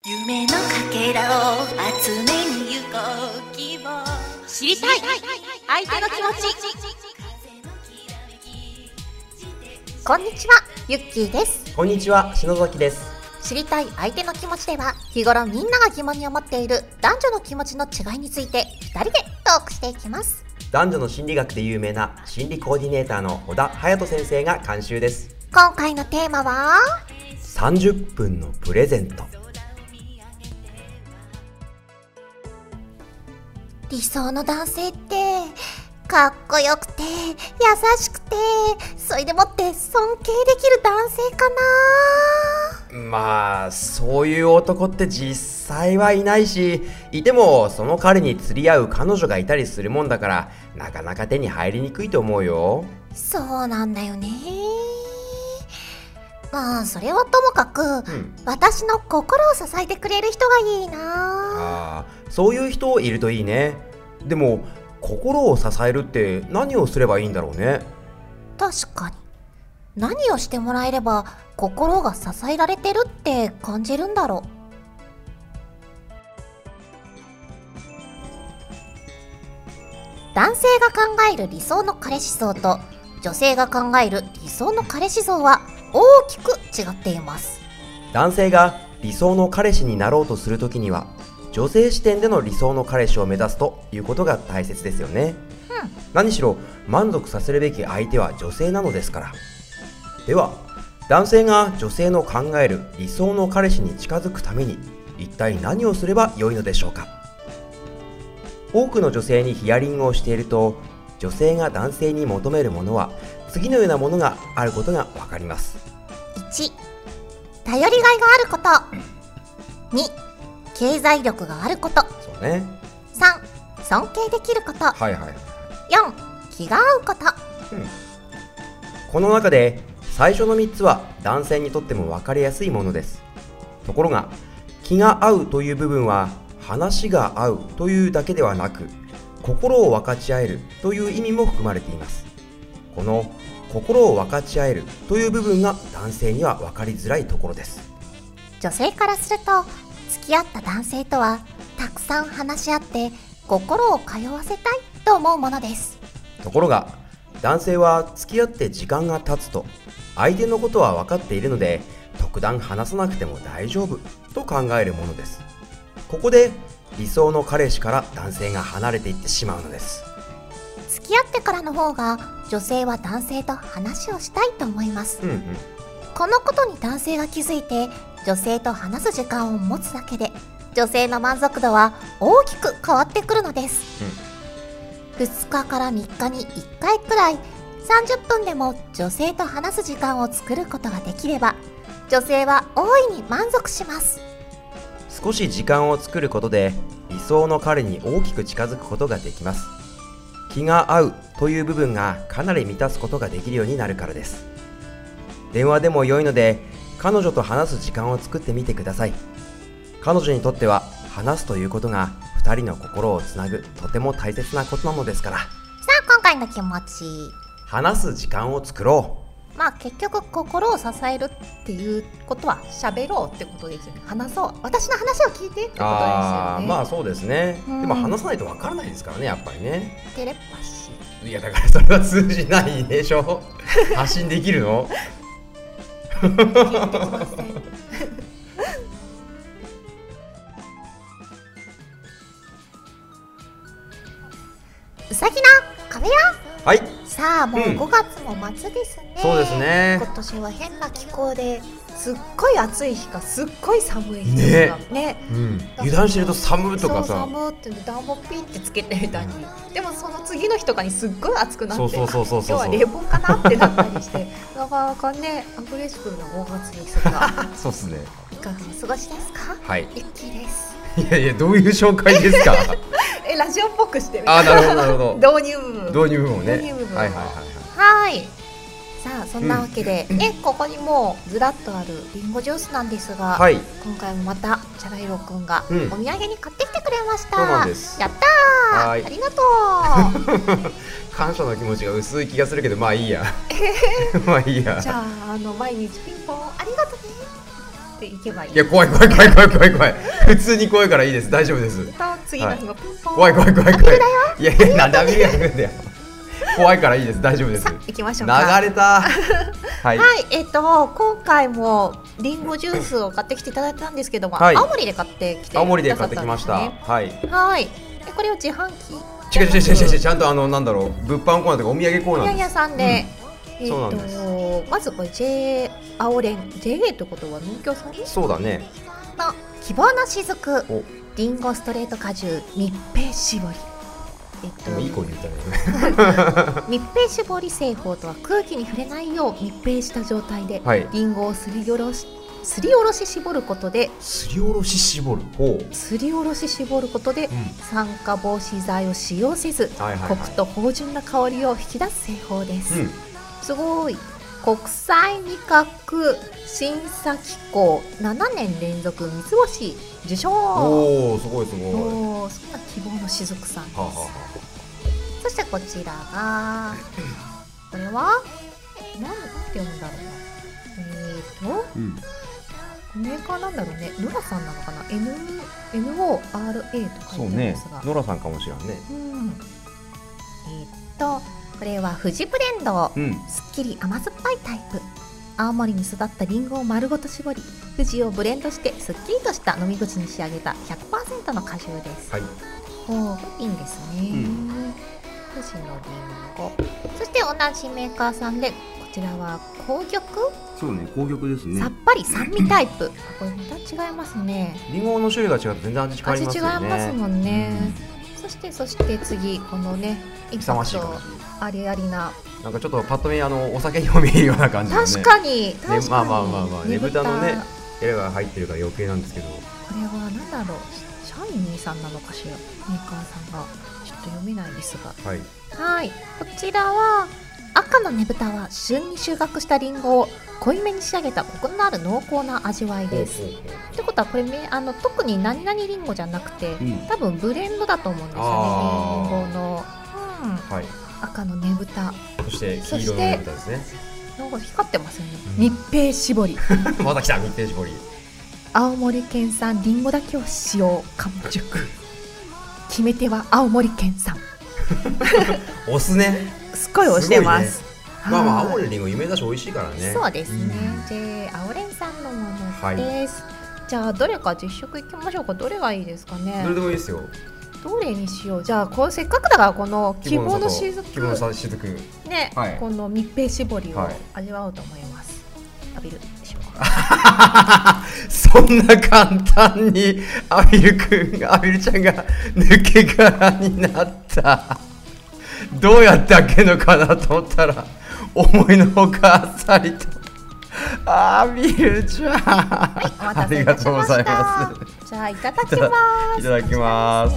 夢のかけらを集めに行こう希望知りたい相手の気持ち。 こんにちは、ゆっきーです。 こんにちは、篠崎です。 知りたい相手の気持ちでは、日頃みんなが疑問に思っている男女の気持ちの違いについて2人でトークしていきます。 男女の心理学で有名な心理コーディネーターの小田隼人先生が監修です。 今回のテーマは 30分のプレゼント。 理想の男性ってかっこよくて優しくて、それでもって尊敬できる男性かな。 まあそういう男って実際はいないし、いてもその彼に釣り合う彼女がいたりするもんだから、なかなか手に入りにくいと思うよ。 そうなんだよね。まあそれはともかく、私の心を支えてくれる人がいいな。 そういう人いるといいね。でも心を支えるって何をすればいいんだろうね。 確かに、何をしてもらえれば心が支えられてるって感じるんだろう。男性が考える理想の彼氏像と女性が考える理想の彼氏像は大きく違っています。 男性が理想の彼氏になろうとするときには、女性視点での理想の彼氏を目指すということが大切ですよね。何しろ満足させるべき相手は女性なのですから。では、男性が女性の考える理想の彼氏に近づくために一体何をすればよいのでしょうか。多くの女性にヒアリングをしていると、女性が男性に求めるものは次のようなものがあることがわかります。 1、頼りがいがあること。2、経済力があること。 そうね。 3、尊敬できること。 4、 気が合うこと。 この中で最初の3つは男性にとっても分かりやすいものです。ところが、気が合うという部分は話が合うというだけではなく、心を分かち合えるという意味も含まれています。この心を分かち合えるという部分が男性には分かりづらいところです。 女性からすると、付き合った男性とはたくさん話し合って心を通わせたいと思うものです。 ところが、男性は付き合って時間が経つと、相手のことは分かっているので特段話さなくても大丈夫と考えるものです。ここで理想の彼氏から男性が離れていってしまうのです。 付き合ってからの方が女性は男性と話をしたいと思います。このことに男性が気づいて女性と話す時間を持つだけで、女性の満足度は大きく変わってくるのです。2日から3日に1回くらい30分でも女性と話す時間を作ることができれば、女性は大いに満足します。 少し時間を作ることで理想の彼に大きく近づくことができます。気が合うという部分がかなり満たすことができるようになるからです。電話でも良いので彼女と話す時間を作ってみてください。彼女にとっては話すということが2人の心をつなぐとても大切なことなのですから。さあ、今回の気持ち、 話す時間を作ろう。 結局心を支えるっていうことは喋ろうってことですよね。話そう、私の話を聞いてってことですよね。 そうですね。でも話さないとわからないですからね、やっぱりね。 テレパシー。 いや、だからそれは通じないでしょ。発信できるの？ 聞いてきません。うさぎの壁よ。 はい。 さあ、もう5月も末ですね。 そうですね。 今年は変な気候ですっごい暑い日かすっごい寒い日とかね。 油断してると寒とかさ。 寒って暖房ピッてつけてみたいに。でもその次の日とかにすっごい暑くなって、今日は冷房かなってなったりして、なかなかねアグレッシブな5月ですが。 そうですね。 いかがお過ごしですか？ はい。 ゆっきーです。 いやどういう紹介ですか？ ラジオっぽくしてみた。なるほどなるほど。 導入部分をね。はい。さあ、そんなわけでね、ここにもうずらっとあるリンゴジュースなんですが、今回もまたチャライロくんがお土産に買ってきてくれました。 そうなんです。 やったー、ありがとう。 感謝の気持ちが薄い気がするけど、まあいいや。まあいいや。 じゃあ、毎日ピンポンありがとうね。 っていけばいい。 いや怖い普通に怖いからいいです、大丈夫です。 次の日もピンポン、 怖いアピールだよ。 いやなんでアピールやるんだよ怖いからいいです、大丈夫です。 さあ行きましょうか。 流れたはい、 今回もリンゴジュースを買ってきていただいたんですけども、 はい、 青森で買ってきてくださったんですね。 青森で買ってきました。はい。 これを自販機、 違うちゃんとなんだろう、物販コーナーとかお土産コーナーです。 お土産屋さんで、 そうなんです。 まずこれ JA 青連 JA ってことは農協さんそうだねの希望の雫リンゴストレート果汁密閉絞り、 いい声で言ったね密閉絞り製法とは空気に触れないよう密閉した状態で、 はい、 リンゴをすりおろし絞ることで、 すりおろし絞ることで、酸化防止剤を使用せず、コクと芳醇な香りを引き出す製法です。すごい。国際味覚審査機構7年連続三つ星受賞。 おー、すごい。 そんな希望の雫さんです。そしてこちらがこれは何て読むんだろうな、メーカーなんだろうね。ノラさんなのかな。NORA と書いてあるんですが、 ノラさんかもしれんね。 これは富士ブレンド、すっきり甘酸っぱいタイプ。青森に育ったリンゴを丸ごと絞り、富士をブレンドしてすっきりとした飲み口に仕上げた 100% の果汁です。いいんですね。富士のリンゴ。そして同じメーカーさんで、こちらは紅玉。 そうね、紅玉ですね。 さっぱり酸味タイプ。これまた違いますね。 リンゴの種類が違って全然味違いますよね。 味違いますもんね。そして次このね、インパクトありありな、 なんかちょっとパッと見お酒にも見えるような感じですね。 確かにまあねぶたのねエラが入ってるから余計なんですけど、これは何だろう、シャイニーさんなのかしら、メーカーさんがちょっと読めないですが、こちらは赤のねぶたは旬に収穫したリンゴを濃いめに仕上げたコクのある濃厚な味わいです。ってことはこれ特に何々リンゴじゃなくて、多分ブレンドだと思うんですよね。リンゴの、赤のねぶた、 そして黄色のねぶたですね。 なんか光ってますよね。密閉絞りまた来た、密閉絞り。 青森県産リンゴだけを使用、完熟。決め手は青森県産押すね、 すっごい押してます。 青森のリンゴ有名だし美味しいからね。 そうですね。青連さんのものです。じゃあどれか実食いきましょうか。どれがいいですかね。 どれでもいいですよ。 どれにしよう。じゃあせっかくだからこの希望の雫ね、この密閉絞りを味わおうと思います。浴びるでしょうか。 そんな簡単にアビルちゃんが抜け殻になった。どうやって開けるのかなと思ったら、思いのほかあっさりと。アビルちゃん、ありがとうございます。 じゃあいただきます。 いただきます。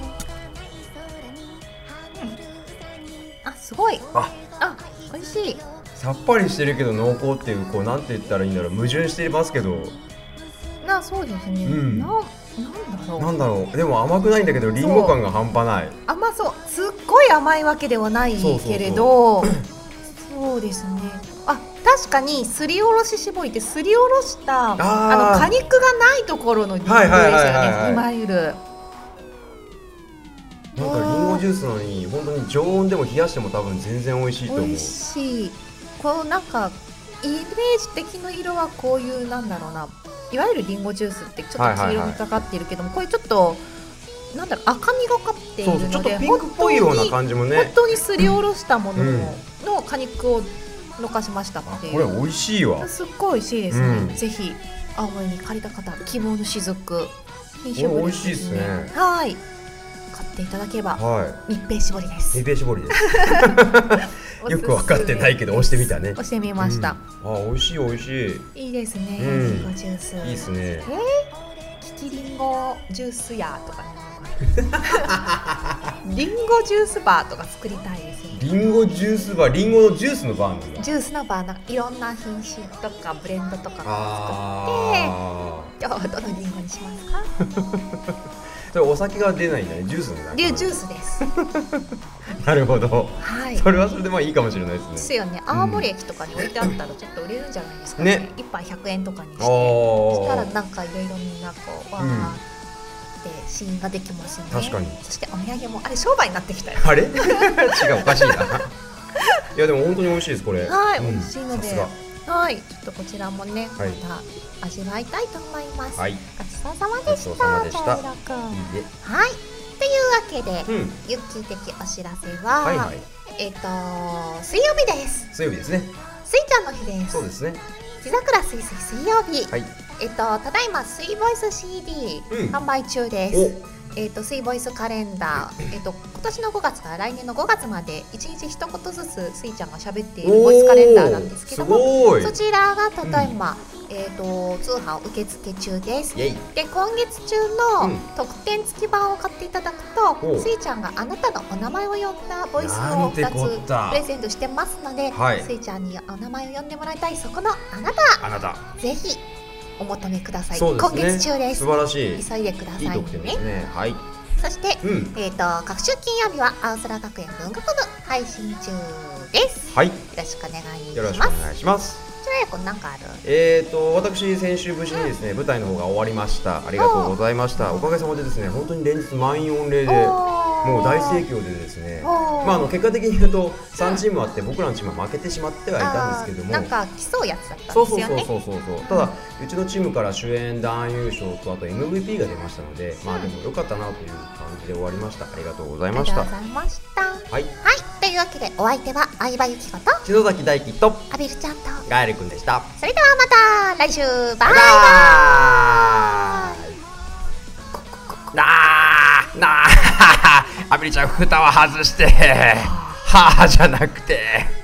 すごい。美味しい。 さっぱりしてるけど濃厚っていう、なんて言ったらいいんだろう、矛盾してますけど。 そうですね。 なんだろう。でも甘くないんだけど、リンゴ感が半端ない。 すっごい甘いわけではないけれど、そうですね。確かにすりおろし絞りってすりおろした果肉がないところのリンゴですよね。いわゆるなんかリンゴジュースなのに本当に常温でも冷やしても多分全然美味しいと思う。 美味しい。なんかイメージ的な色はこういう、なんだろうな、いわゆるリンゴジュースってちょっと黄色みかかっているけども、こういうちょっとなんだろう、赤みがかっているので、 ちょっとピンクっぽいような感じもね。 本当にすりおろしたものの果肉をのかしましたので、 これ美味しいわ。 すっごい美味しいですね。ぜひ青森に借りた方、希望の雫品種美味しいですね。 買っていただければ密閉絞りです。 密閉絞りです。よく分かってないけど押してみたね。 押してみました。 美味しい美味しい。 いいですね。リンゴジュース。 いいですね。 キキリンゴジュース屋とかね。リンゴジュースバーとか作りたいですね。 リンゴジュースバー、リンゴのジュースのバーなんだ。 ジュースのバー、いろんな品種とかブレンドとか作って、今日はどのリンゴにしますか？ それお酒が出ないんだね、ジュースなんだ。 ジュースです。 なるほど、 はい、 それはそれでまあいいかもしれないですね。 ですよね。青森駅とかに置いてあったらちょっと売れるんじゃないですかね。1杯100円とかにして、そしたらなんかいろいろみんなこうわーってシーンができますよね。 確かに。 そしてお土産もあれ商売になってきたよ。 あれ違う、おかしいな。いやでも本当に美味しいですこれ。 はい、美味しいので、はい、ちょっとこちらもね、また味わいたいと思います。はい、ごちそうさまでした。はい、というわけで、ユッキー的お知らせは、水曜日です。 水曜日ですね。 スイちゃんの日です。 そうですね。 地桜水曜日。はい。ただいまスイボイス CD 販売中です。スイボイスカレンダー、今年の5月から来年の5月まで1日一言ずつスイちゃんが喋っているボイスカレンダーなんですけども、そちらがただいま、通販受付中です。で、今月中の特典付き版を買っていただくと、スイちゃんがあなたのお名前を呼んだボイスを2つプレゼントしてますので、スイちゃんにお名前を呼んでもらいたいそこのあなた、ぜひお求めください。今月中です。 素晴らしい。 急いでくださいね。 いい特典ですね。はい。 そして、各週金曜日は青空学園文学部配信中です。はい。よろしくお願いします。 よろしくお願いします。 じゃあこれなんかある？ 私先週無事にですね、舞台の方が終わりました。ありがとうございました。おかげさまでですね、本当に連日満員御礼でもう大盛況でですね、結果的に言うと3チームあって僕らのチームは負けてしまってはいたんですけども、 なんか競うやつだったんですよね。 そう。ただうちのチームから主演男優賞とあと MVP が出ましたので、でも良かったなという感じで終わりました。ありがとうございました。はい。 というわけでお相手は相葉由紀子と篠崎大輝とアビルちゃんとガエルくんでした。 それではまた来週、バイバイ。 なあアビルちゃん蓋は外してはあじゃなくて